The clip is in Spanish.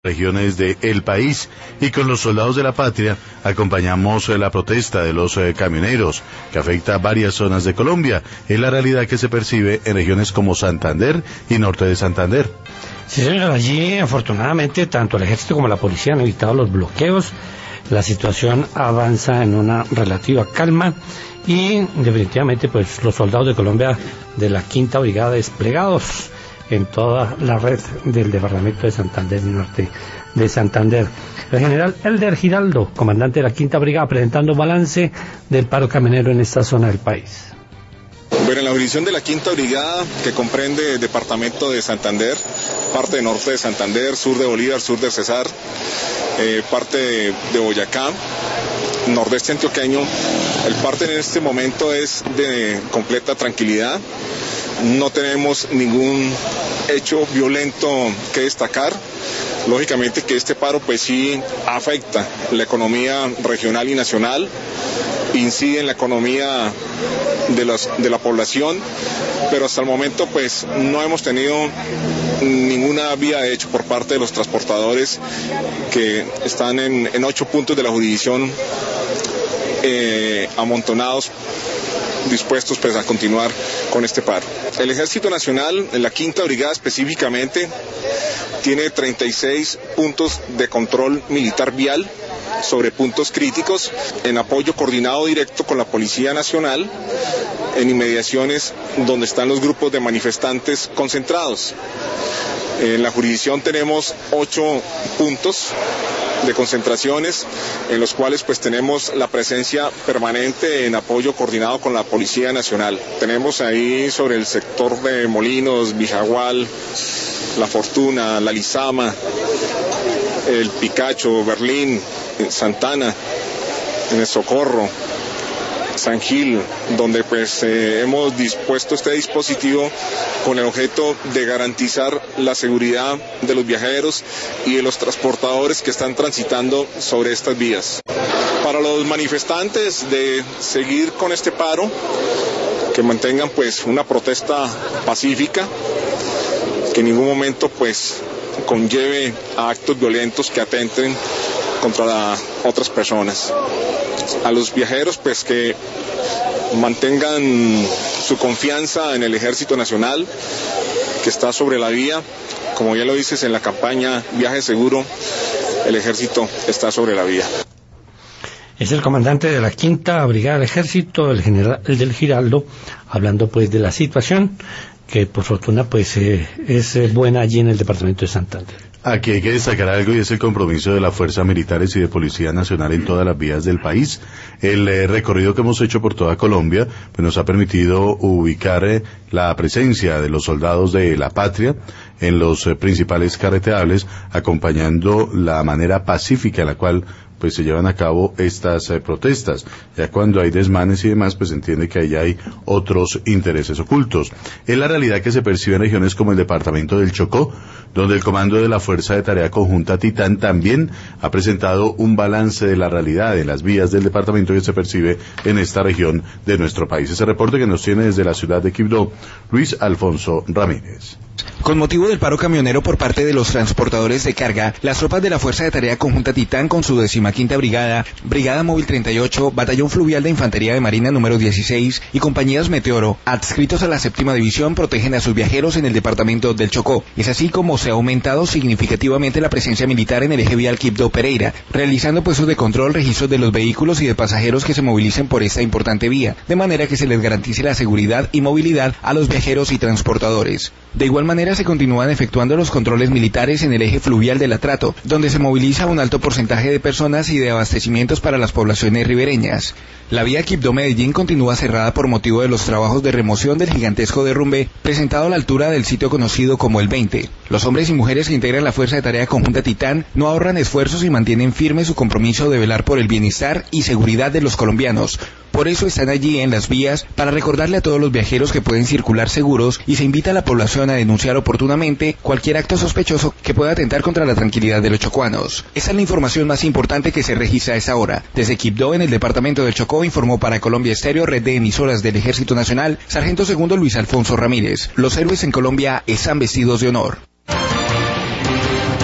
Regiones del país, y con los soldados de la patria acompañamos la protesta de los camioneros que afecta a varias zonas de Colombia. Es la realidad que se percibe en regiones como Santander y norte de Santander. Sí, señor, allí afortunadamente tanto el ejército como la policía han evitado los bloqueos. La situación avanza en una relativa calma y definitivamente pues los soldados de Colombia de la Quinta Brigada desplegados en toda la red del departamento de Santander y norte de Santander. El general Elder Giraldo, comandante de la Quinta Brigada, presentando balance del paro camionero en esta zona del país. Bueno, en la jurisdicción de la Quinta Brigada, que comprende el departamento de Santander, parte de norte de Santander, sur de Bolívar, sur de Cesar, parte de Boyacá, nordeste antioqueño, el parte en este momento es de completa tranquilidad. No tenemos ningún hecho violento que destacar. Lógicamente que este paro pues sí afecta la economía regional y nacional, incide en la economía de la población, pero hasta el momento pues no hemos tenido ninguna vía de hecho por parte de los transportadores que están en 8 puntos de la jurisdicción amontonados, dispuestos pues a continuar con este paro. El Ejército Nacional, en la Quinta Brigada específicamente, tiene 36 puntos de control militar vial sobre puntos críticos, en apoyo coordinado directo con la Policía Nacional, en inmediaciones donde están los grupos de manifestantes concentrados. En la jurisdicción tenemos 8 puntos de concentraciones en los cuales pues tenemos la presencia permanente en apoyo coordinado con la Policía Nacional. Tenemos ahí sobre el sector de Molinos, Vijagual, La Fortuna, La Lizama, el Picacho, Berlín, Santana, en el Socorro, San Gil, donde pues hemos dispuesto este dispositivo con el objeto de garantizar la seguridad de los viajeros y de los transportadores que están transitando sobre estas vías. Para los manifestantes de seguir con este paro, que mantengan pues una protesta pacífica, que en ningún momento pues conlleve a actos violentos que atenten contra otras personas. A los viajeros pues que mantengan su confianza en el Ejército Nacional que está sobre la vía, como ya lo dices en la campaña Viaje Seguro, el Ejército está sobre la vía. Es el comandante de la Quinta Brigada del Ejército, el general Elder Giraldo, hablando pues de la situación que por fortuna pues es buena allí en el departamento de Santander. Aquí hay que destacar algo y es el compromiso de las fuerzas militares y de Policía Nacional en todas las vías del país. El recorrido que hemos hecho por toda Colombia pues nos ha permitido ubicar la presencia de los soldados de la patria en los principales carreteables, acompañando la manera pacífica en la cual pues se llevan a cabo estas protestas. Ya cuando hay desmanes y demás, pues se entiende que ahí hay otros intereses ocultos. Es la realidad que se percibe en regiones como el departamento del Chocó, donde el comando de la Fuerza de Tarea Conjunta Titán también ha presentado un balance de la realidad de las vías del departamento que se percibe en esta región de nuestro país. Ese reporte que nos tiene desde la ciudad de Quibdó, Luis Alfonso Ramírez. Con motivo del paro camionero por parte de los transportadores de carga, las tropas de la Fuerza de Tarea Conjunta Titán con su 15ª Brigada, Brigada Móvil 38, Batallón Fluvial de Infantería de Marina número 16 y compañías Meteoro, adscritos a la 7ª División, protegen a sus viajeros en el departamento del Chocó. Es así como se ha aumentado significativamente la presencia militar en el eje vial Quibdó-Pereira, realizando puestos de control, registros de los vehículos y de pasajeros que se movilicen por esta importante vía, de manera que se les garantice la seguridad y movilidad a los viajeros y transportadores. De igual manera se continúan efectuando los controles militares en el eje fluvial del Atrato, donde se moviliza un alto porcentaje de personas y de abastecimientos para las poblaciones ribereñas. La vía Quibdó-Medellín continúa cerrada por motivo de los trabajos de remoción del gigantesco derrumbe presentado a la altura del sitio conocido como el 20. Los hombres y mujeres que integran la Fuerza de Tarea Conjunta Titán no ahorran esfuerzos y mantienen firme su compromiso de velar por el bienestar y seguridad de los colombianos. Por eso están allí en las vías para recordarle a todos los viajeros que pueden circular seguros y se invita a la población a denunciar oportunamente cualquier acto sospechoso que pueda atentar contra la tranquilidad de los chocuanos. Esta es la información más importante que se registra a esta hora. Desde Quibdó, en el departamento del Chocó, informó para Colombia Estéreo, red de emisoras del Ejército Nacional, Sargento Segundo Luis Alfonso Ramírez. Los héroes en Colombia están vestidos de honor.